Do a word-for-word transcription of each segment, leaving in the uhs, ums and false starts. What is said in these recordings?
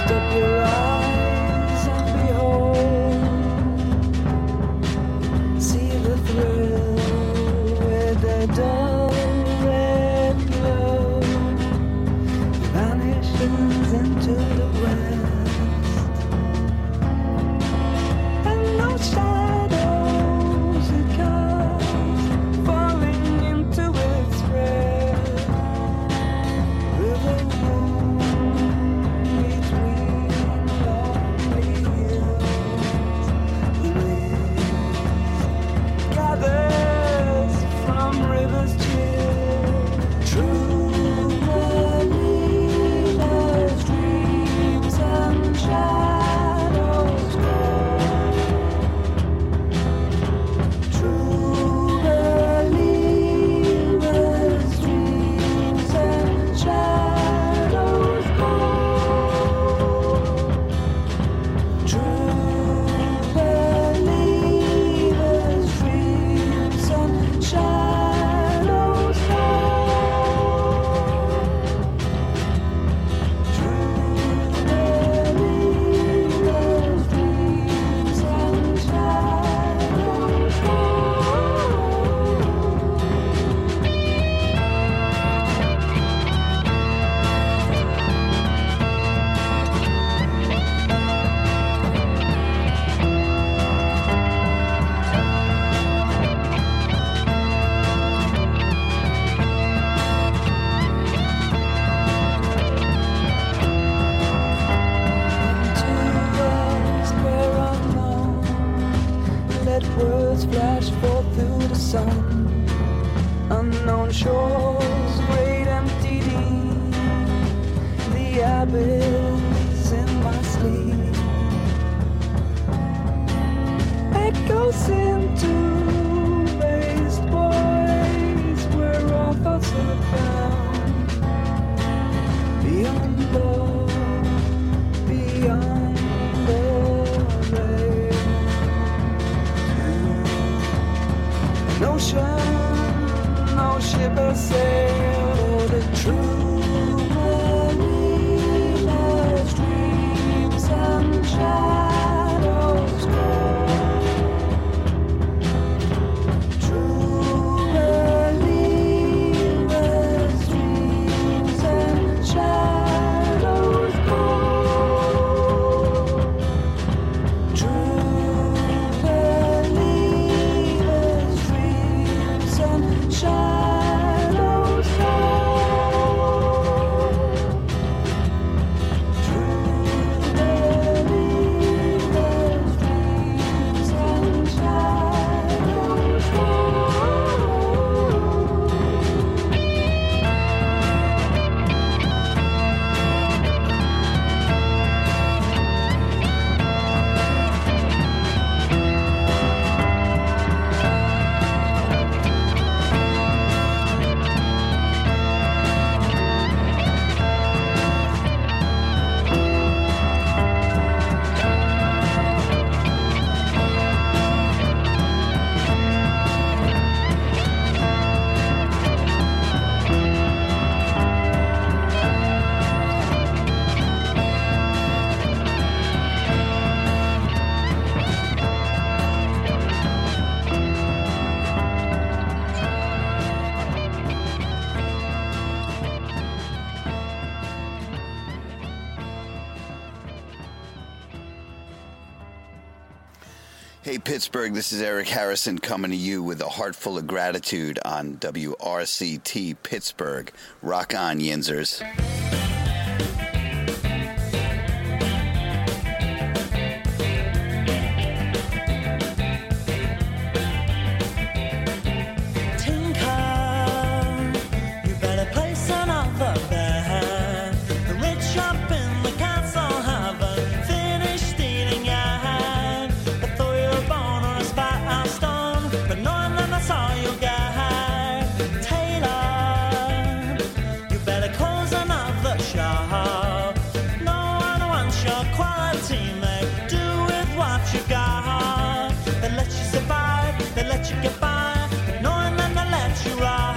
Hey, Pittsburgh, this is Eric Harrison coming to you with a heart full of gratitude on W R C T Pittsburgh. Rock on, Yinzers.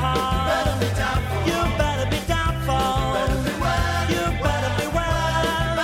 Better be doubtful. You better beware.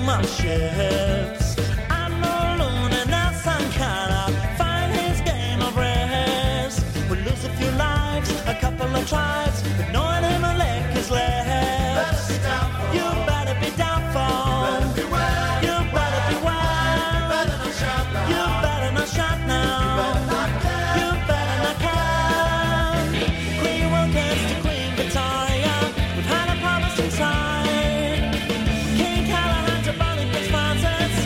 my ships. I know Luna now Sankara find his game of rest. We'll lose a few lives, a couple of tribes, but no one in Malek is left. You better be doubtful. You better beware. You better not shout now. You better not come. Queen will catch the Queen Victoria. We've had a promise inside. King Callahan's a burning responses.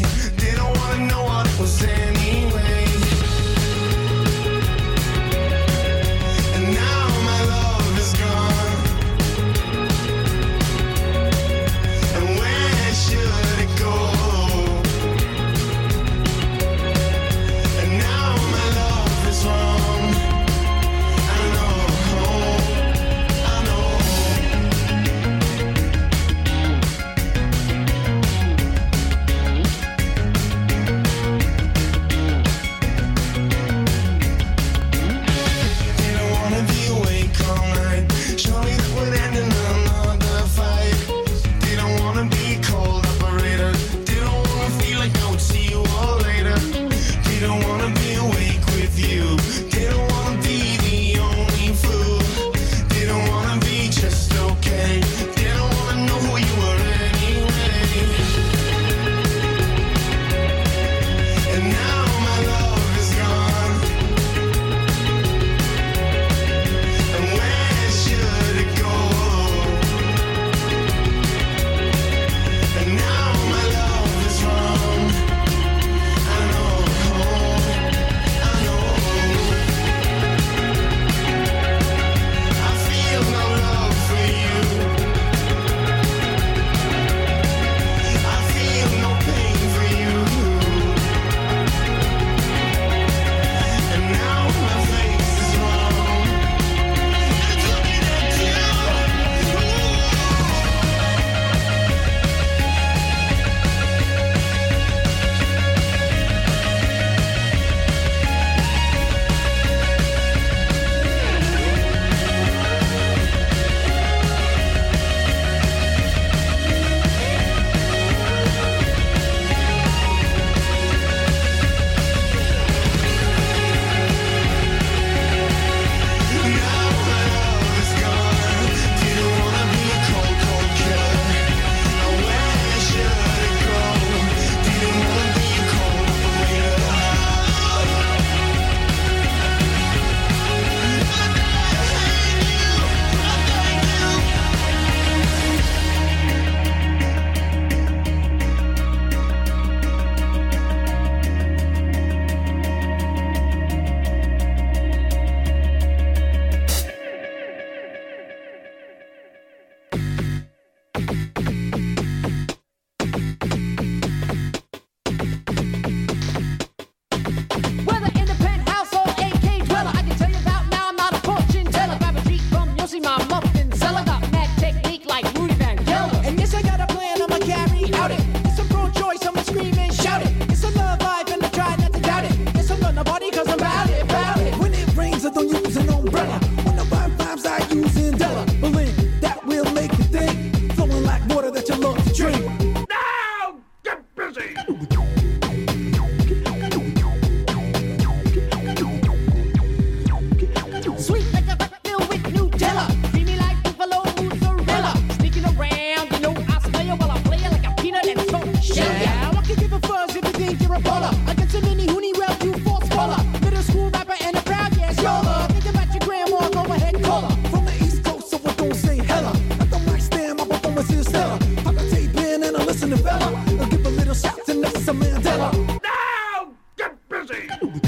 Didn't wanna know what it was anyway. And now my love is gone. And where should it go? And now my love is wrong. I know, I know. Didn't wanna be awake all night. Surely that would end in another fight. Didn't wanna be cold operator. Didn't wanna feel like I would see you all later. Didn't wanna be awake with you. Didn't wanna be the only fool. Didn't wanna be just okay. Didn't wanna know who you were anyway. And now my love is gone. And where should it go? And now my love is wrong. I know, I know. I feel no love for you. I feel no pain for you. And now my face is wrong. It's looking at you. Now my love is gone. Didn't wanna be a cold, cold killer. Now where should it go? Didn't wanna be a cold operator. Whether in the penthouse or A K dweller, I can tell you about now. I'm not a fortune teller. Grab a Jeep from Yossi, my muffin seller. Got mad technique like Rudy Van Gelder. And yes, I got a plan, I'ma carry out it. It's a pro-choice, I'ma scream and shout it. It's a love life and I try not to doubt it. Yes, I'm not nobody cause I'm about it, about it. When it rains, I don't use an umbrella. When the vibe vibes, I use Indella. Believe that will make you think. Flowing like water that you love to drink. Now get busy! Sweet like a crack filled with Nutella. Creamy like buffalo mozzarella. Sneaking around, you know I smell you while I play you like a peanut and salt shell. Yeah, I can give a fuzz if you think you're a baller. Against a mini hooney rep, you false baller. Middle school rapper and a proud yes yola. Think about your grandma, go ahead, call her. From the East Coast, so I don't say hella. At the mic stand, my performance is stellar. Pop the tape in and I listen to Bella. I'll give a little shout to Nelson Mandela. Now get busy!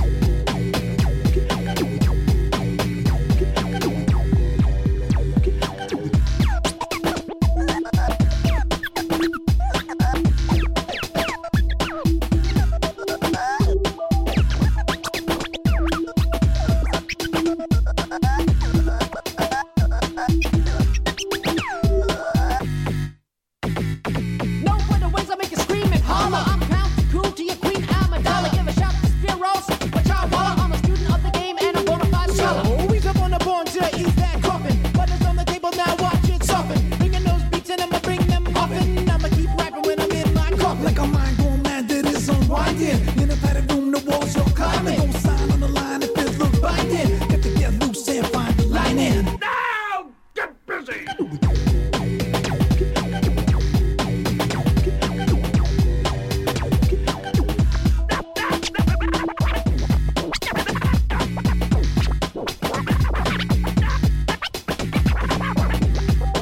No wonder ways I make you scream and holler. I'm Count Cool to your Queen Amidala. Give a shout to Spiros, but y'all walla. I'm a student of the game and a bona fide scholar. Always up on the born to ease that coffin. Butters on the table, now watch it soften. Bringing those beats and I'ma bring them often. I'ma keep rapping when I'm in my coffin. Like a mind going mad that is unwinding. In a padded room, the walls you're climbing. Don't sign on the line if it looks binding. Got to get loose and find the line in. Now get busy!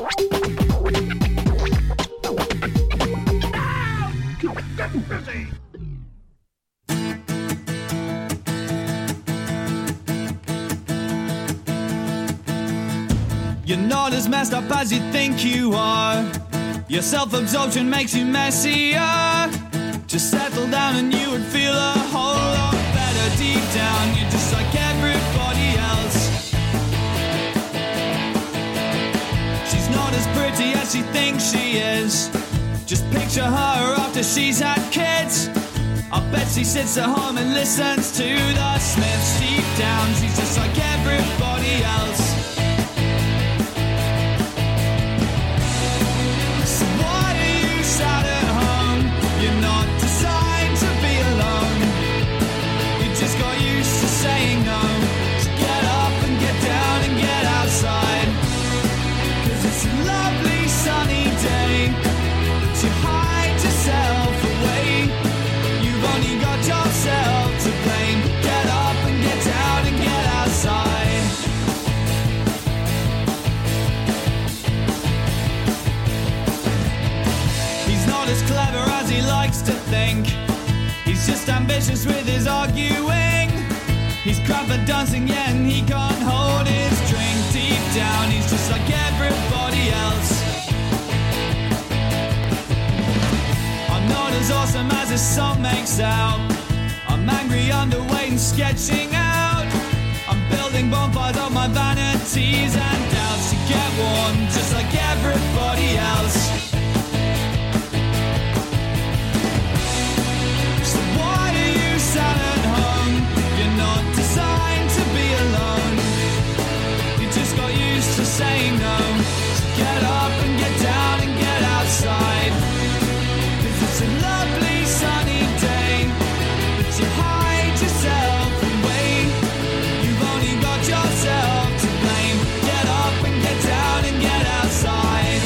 Get busy! You're not as messed up as you think you are. Your self-absorption makes you messier. Just settle down and you would feel a whole lot better. Deep down, you're just like everybody else. She's not as pretty as she thinks she is. Just picture her after she's had kids. I bet she sits at home and listens to the Smiths. Deep down, she's just like everybody else. So why are you sat at home? You're not designed to be alone. You just got used to saying no. So get up and get down and get outside. 'Cause it's a lovely sunny day, but you hide yourself away. You've only got yourself to blame. Get up and get down and get outside. He's not as clever as he likes to think. He's just ambitious with his arguing. He's crap at dancing, yeah, and he can't hold his drink. Deep down, he's just like everybody else. I'm not as awesome as his song makes out. I'm angry, underweight, and sketching out. I'm building bonfires of my vanities and doubts to get warm, just like everybody else. So why are you sat at home? You're not designed to be alone. You just got used to saying no. So get up and get down and get outside. 'Cause it's a lovely sunny day, but you hide yourself away. You've only got yourself to blame. Get up and get down and get outside.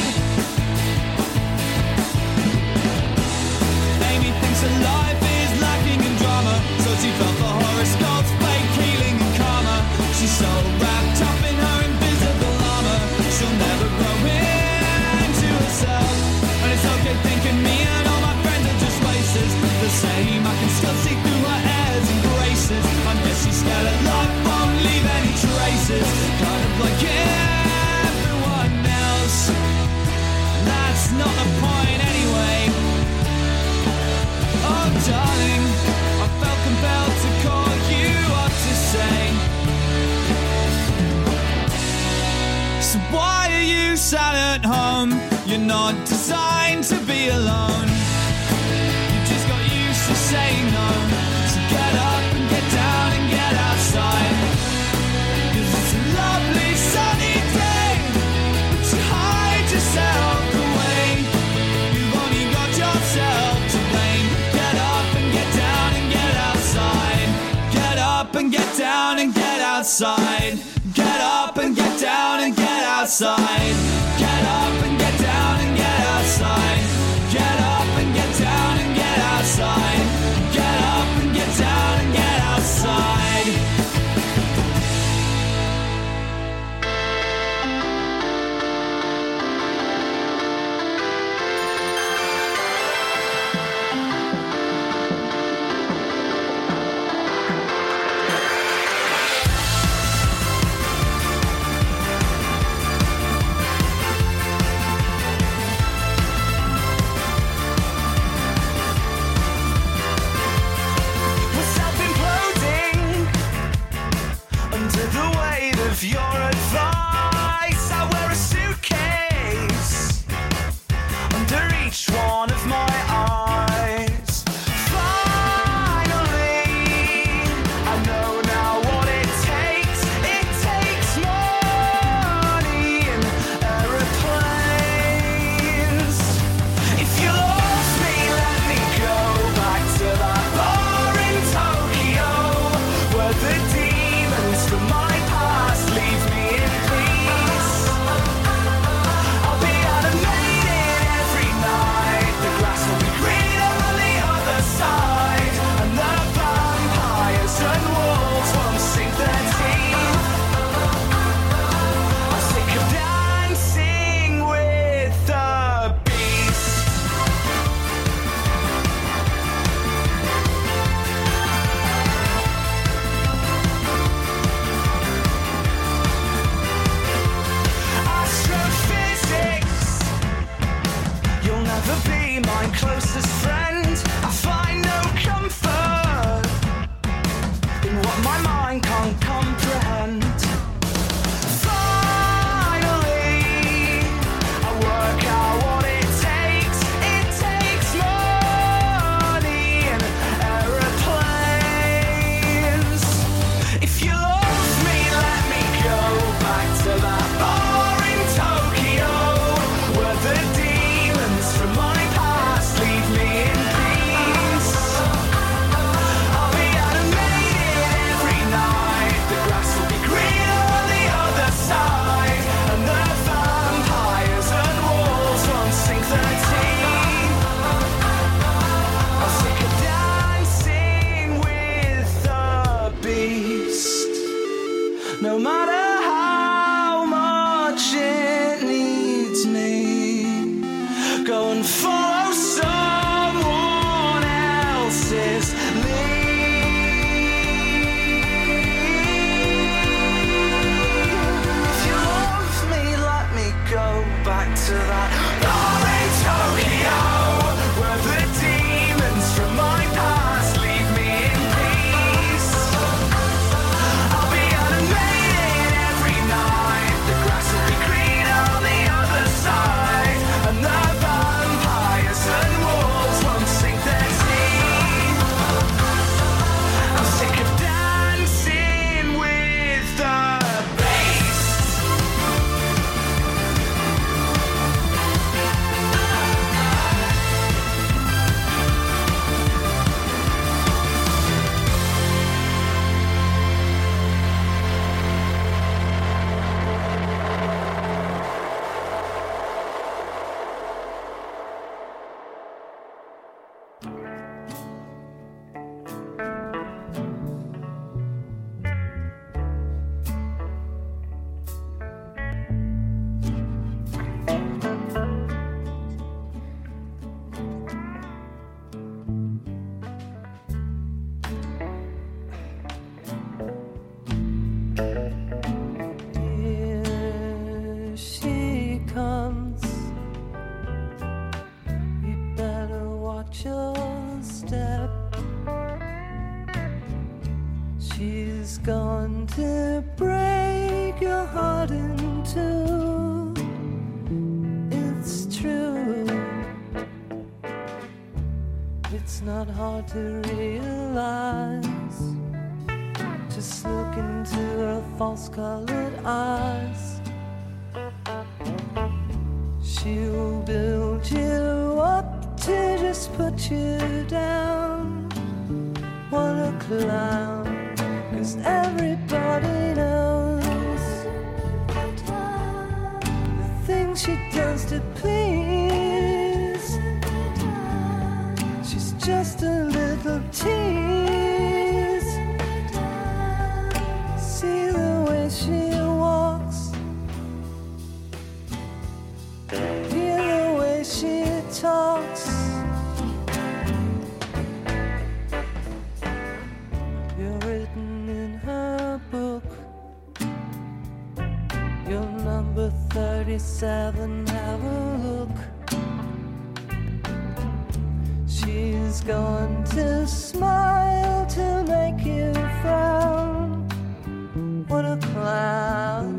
Amy thinks her life is lacking in drama, so she felt the horoscopes, fake healing and karma. She's so wrapped up in her invisible armor, she'll never grow into herself. And it's okay thinking me and all my friends are just wasters. The same, I can still see through her airs and graces. I guess she's scared her life won't leave any traces. Kind of like everyone else. That's not the point anyway. Oh darling, I felt compelled to call you up to say, so why are you sat at home? You're not designed to be alone. You just got used to saying no. So get up and get down and get outside. 'Cause it's a lovely sunny day, but you hide yourself away. You've only got yourself to blame. Get up and get down and get outside. Get up and get down and get outside. Get up and get down and get outside. Get up and get down and get outside. Get up and get down and get outside. Get up and get down and get outside. She's going to break your heart in two. It's true. It's not hard to realize. Just look into her false-colored eyes. She'll build you up to just put you down. What a clown, 'cause everybody knows the things she does to please. She's just a little tease. See the way she walks, hear the way she talks. You're written in her book. You're number thirty-seven, have a look. She's going to smile to make you frown. What a clown.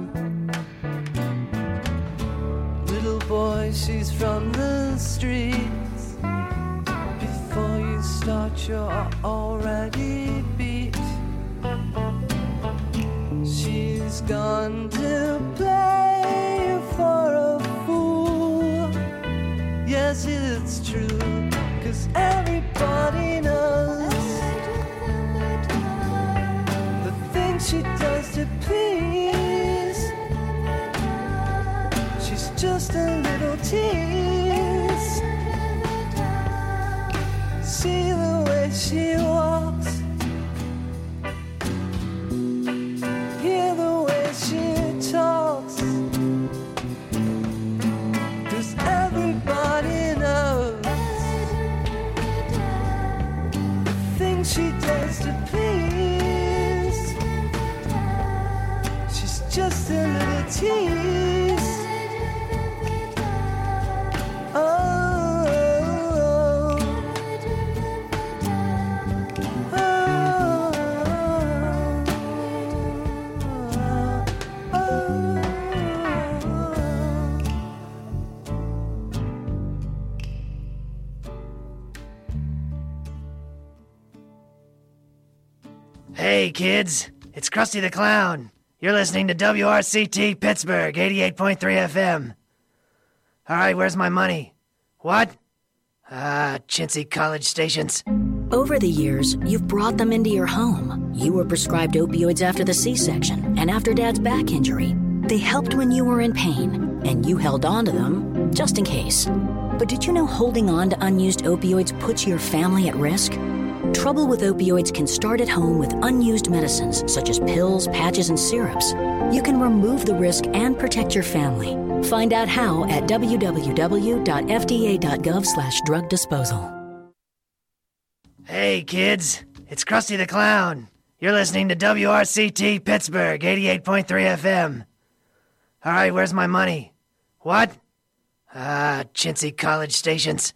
Little boy, she's from the streets. Before you start, you're already beat. She's gone to play you for a fool. Yes, it's true, 'cause everybody knows the things she does to please. She's just a little tease. See the way she walks, hear the way she talks. 'Cause everybody knows the things she does to please. She's just a little tease. Oh, oh, Hey, kids, it's Krusty the Clown. You're listening to W R C T Pittsburgh, eighty-eight point three F M. All right, where's my money? What? Ah, chintzy college stations. Over the years, you've brought them into your home. You were prescribed opioids after the C-section and after Dad's back injury. They helped when you were in pain, and you held on to them just in case. But did you know holding on to unused opioids puts your family at risk? Trouble with opioids can start at home with unused medicines such as pills, patches, and syrups. You can remove the risk and protect your family. Find out how at w w w dot f d a dot gov slash drug disposal. Hey, kids, it's Krusty the Clown. You're listening to W R C T Pittsburgh, eighty-eight point three F M. All right, where's my money? What? Ah, chintzy college stations.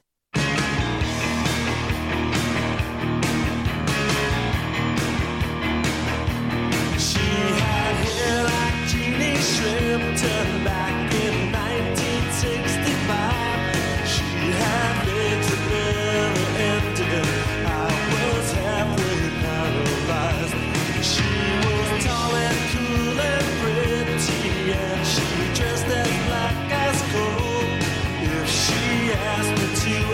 Turned back in nineteen sixty-five. She had legs that never ended. I was halfway paralyzed. She was tall and cool and pretty, and she dressed as black as coal. If she asked me to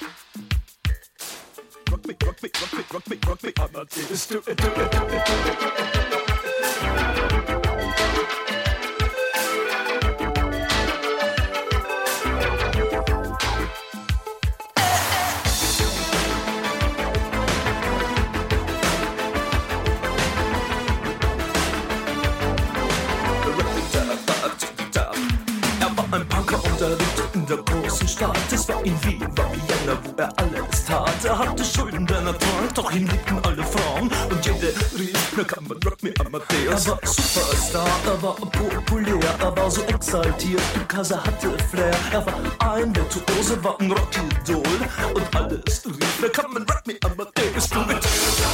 Rock me, rock me, rock me, rock me, rock me, Amadeus, do it, do it, do it, do it. Ein Punker und er lebte in der großen Stadt. Es war in Wien, war Vienna, wo er alles tat. Er hatte Schulden, denn er trank, doch ihn liebten alle Frauen. Und jede rief, na kann man Rock me Amadeus. Er war Superstar, er war populär, er war so exaltiert, because er hatte Flair. Er war ein Virtuose, war ein Rockidol. Und alles rief, na kann man Rock me Amadeus. Du mit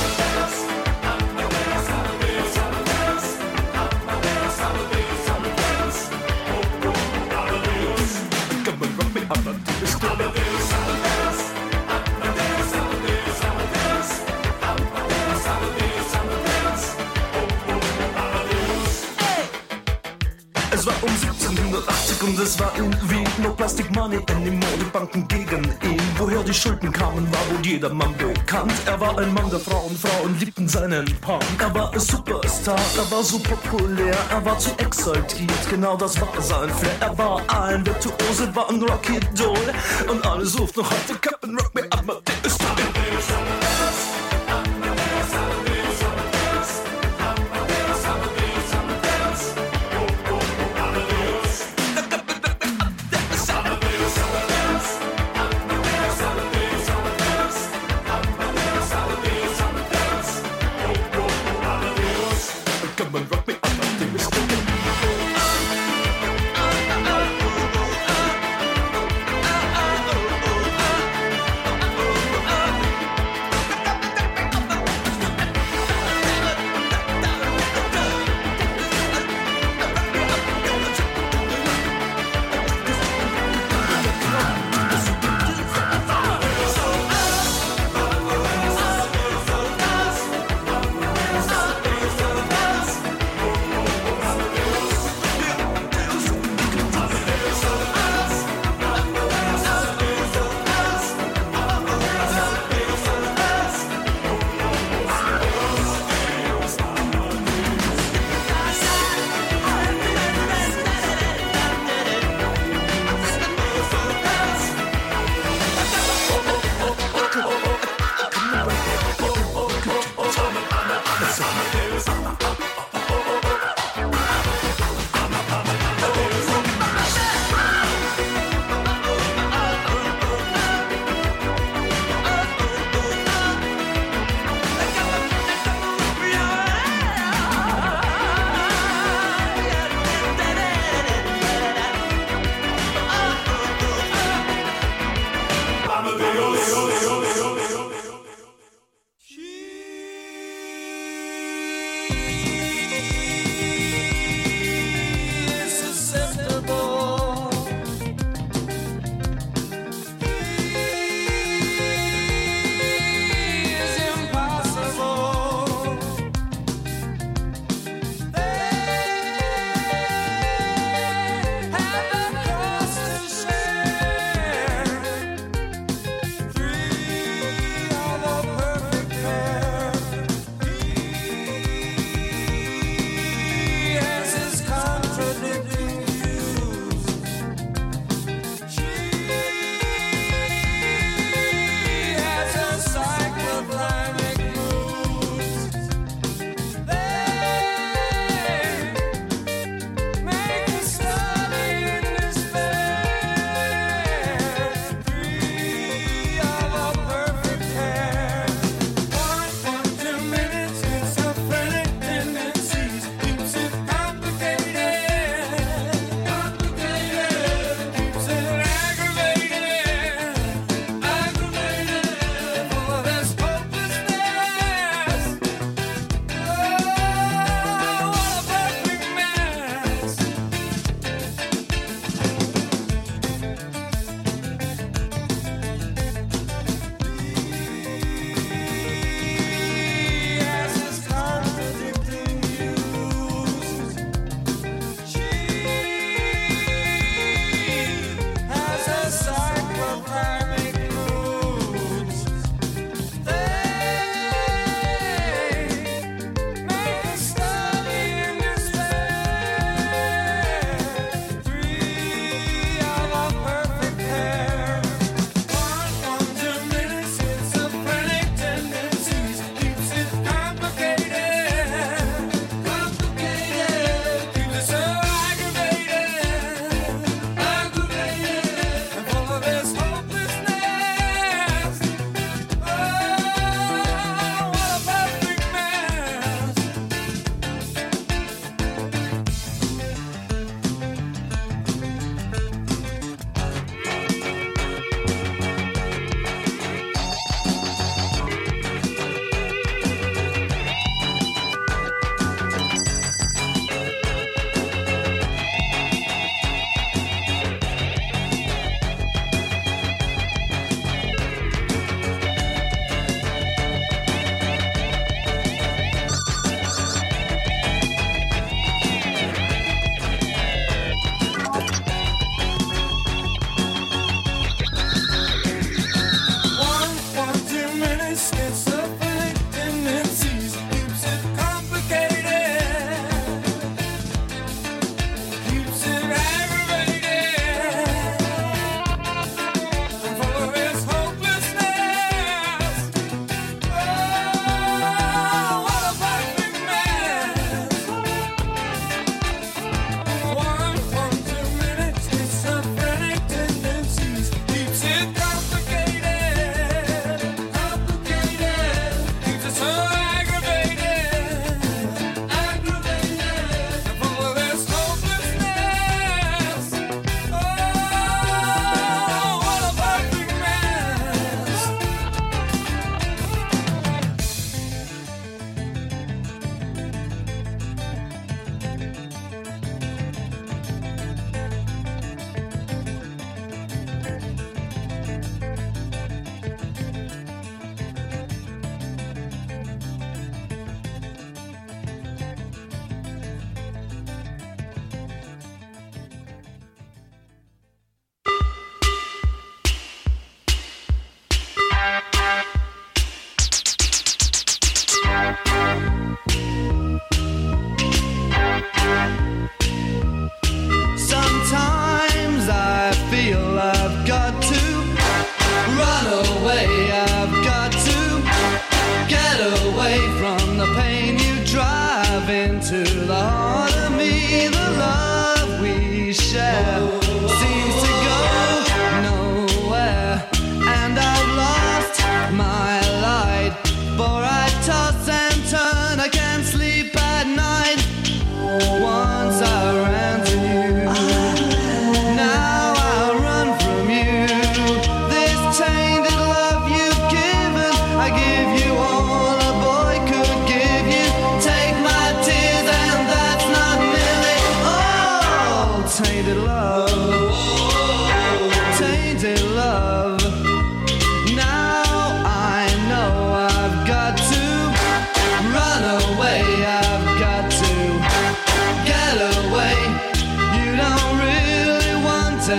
Es war um siebzehnhundertachtzig und es war in Wien. No Plastic Money anymore, die Banken gegen ihn. Woher die Schulden kamen, war wohl jedermann bekannt. Er war ein Mann der Frauen, Frauen liebten seinen Punk. Er war ein Superstar, er war so populär, er war zu exaltiert, genau das war sein Flair. Er war ein Virtuose, war ein Rockidol. Und alle suchten noch heute Captain Rock me Amadeus.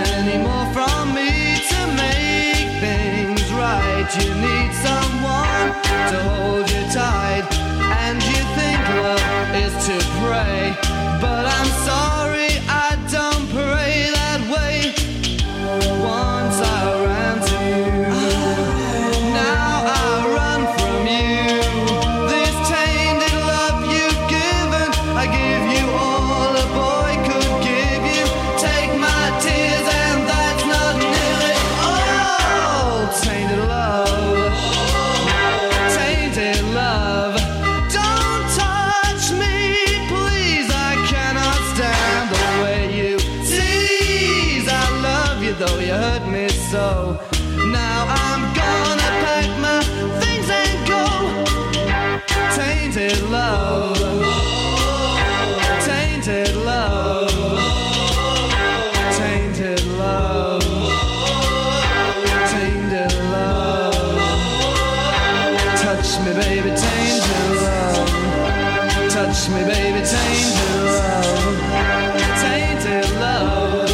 any more from me to make things right. You need someone to hold you tight, and you think love is to pray, but I'm sorry, I don't pray that way. Once I ran to you, now I run from you. This tainted love you've given, I give you all a boy could give you. Take my tears and that's not nearly all. Tainted love, tainted love. Don't touch me, please, I cannot stand the way you tease. I love you though you hurt me so. Now I'm gonna pack my things and go. Tainted love, tainted love, tainted love, tainted love. Touch me, baby, tainted love. Touch me, baby, tainted love. Tainted love.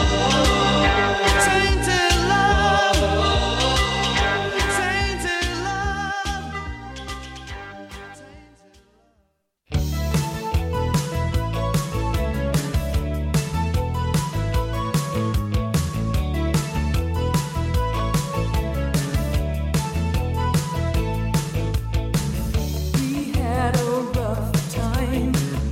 Tainted love. Tainted love. We had a rough time.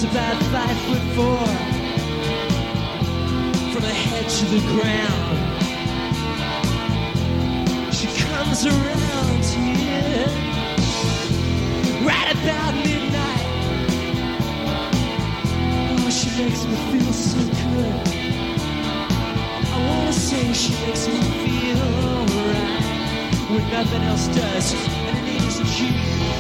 about five foot four, from her head to the ground. She comes around here right about midnight. Oh, she makes me feel so good. I wanna say she makes me feel alright when nothing else does, and her name is G.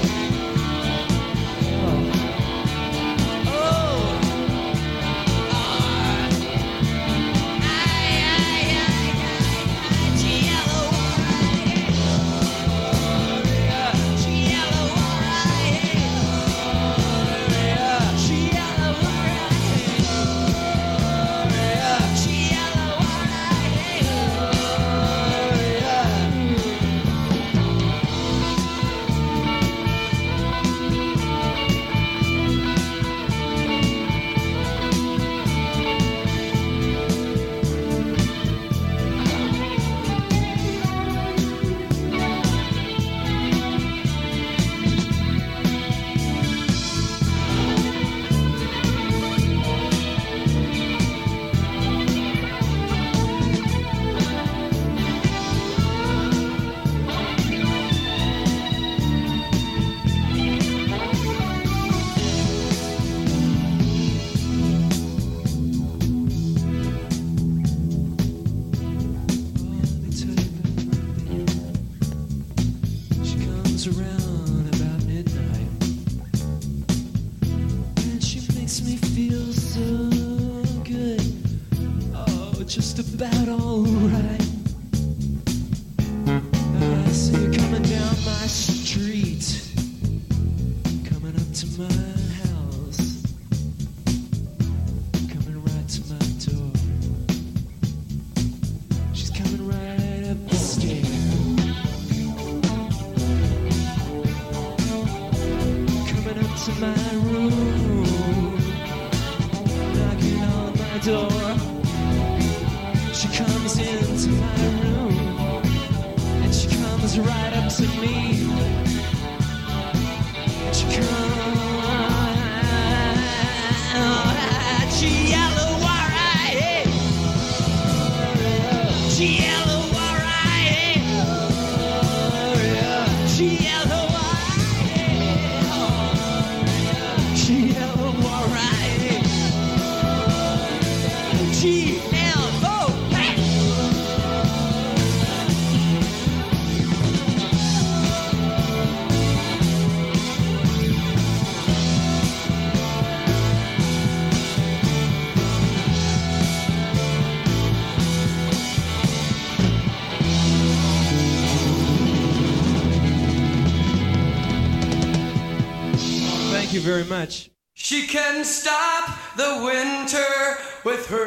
Very much. She can stop the winter with her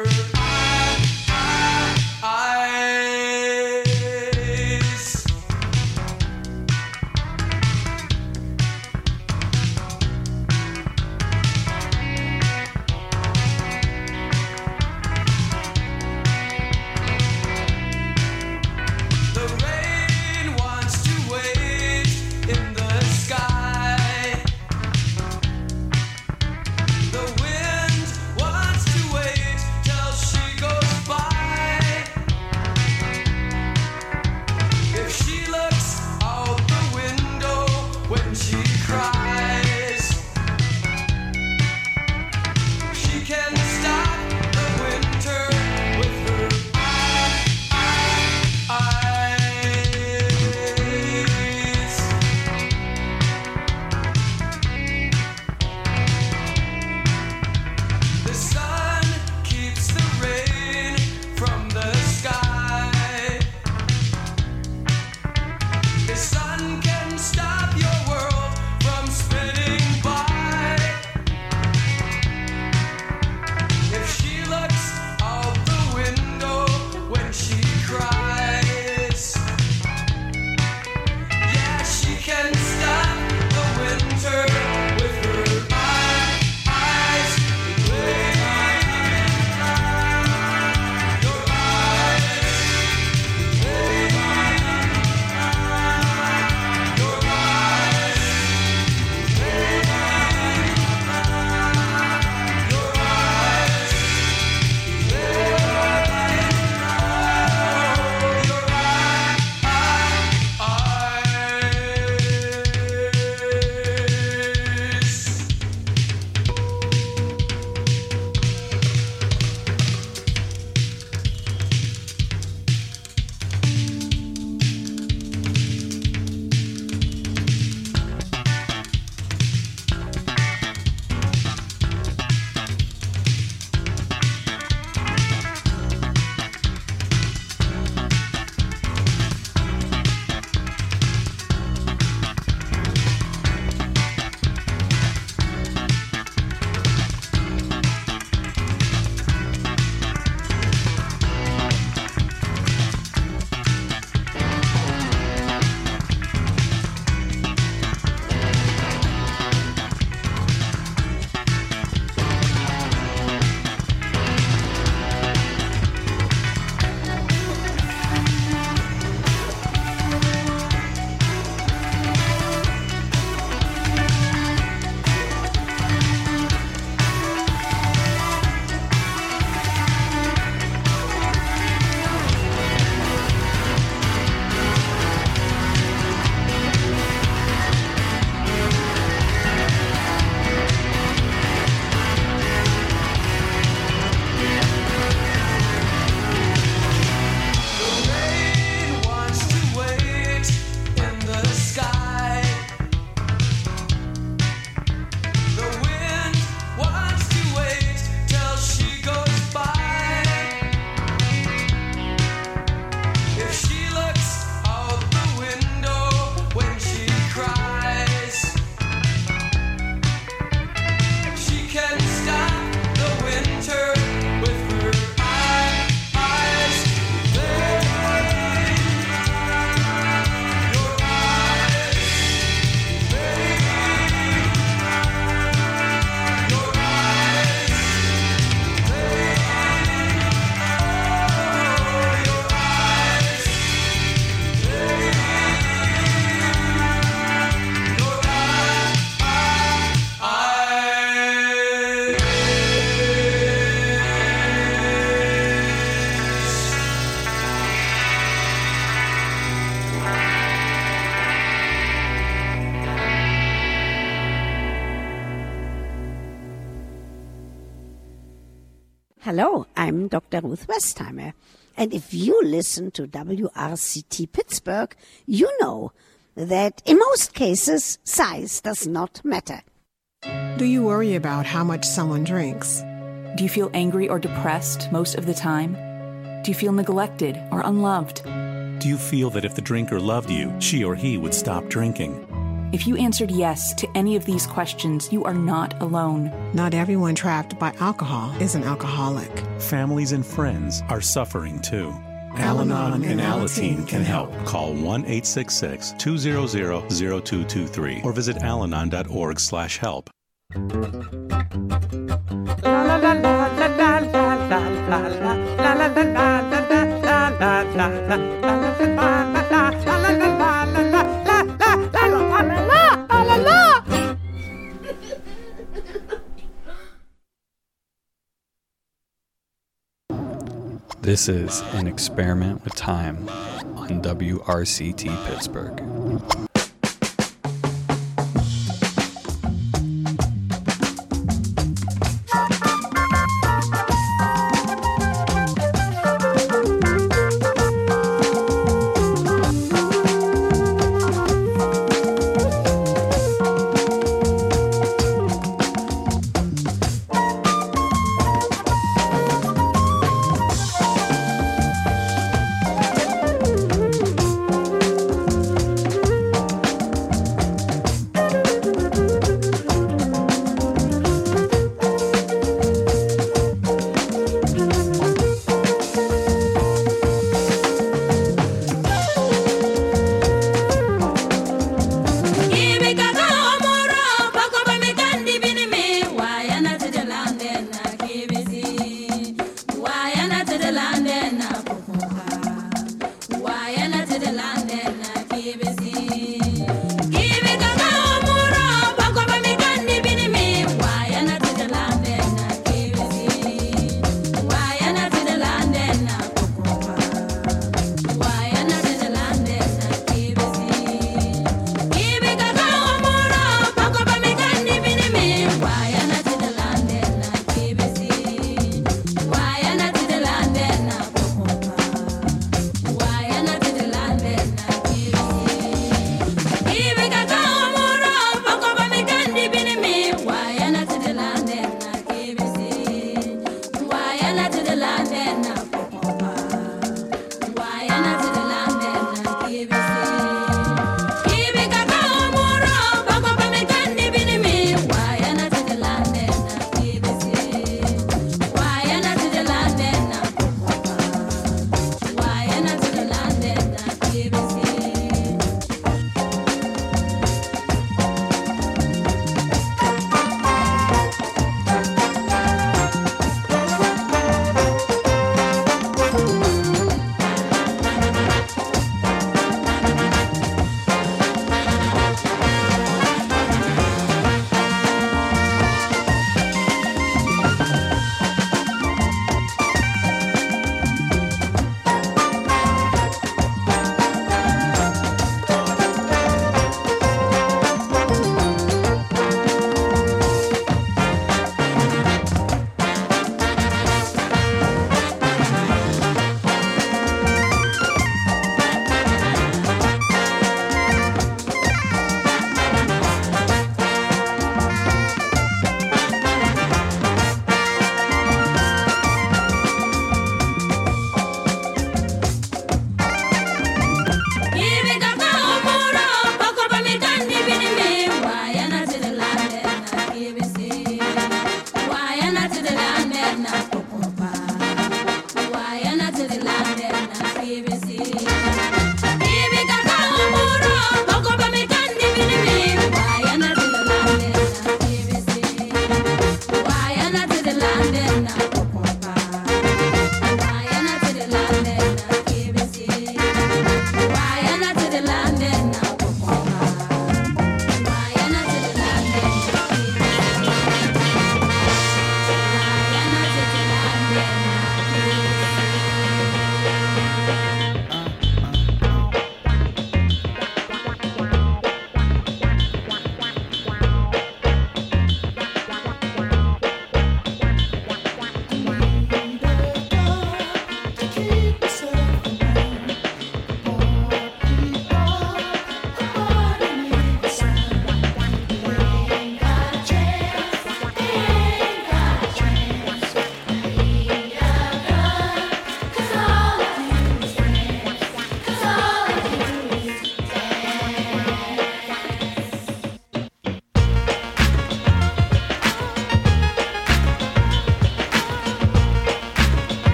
eyes. The rain wants to wait in the sky. The wind wants to wait till she Hello, I'm Doctor Ruth Westheimer. And if you listen to W R C T Pittsburgh, you know that in most cases, size does not matter. Do you worry about how much someone drinks? Do you feel angry or depressed most of the time? Do you feel neglected or unloved? Do you feel that if the drinker loved you, she or he would stop drinking? If you answered yes to any of these questions, you are not alone. Not everyone trapped by alcohol is an alcoholic. Families and friends are suffering too. Al-Anon and Alateen can help. Call one eight six six, two zero zero, zero two two three or visit alanon dot org slash help. This is An Experiment with Time on W R C T Pittsburgh.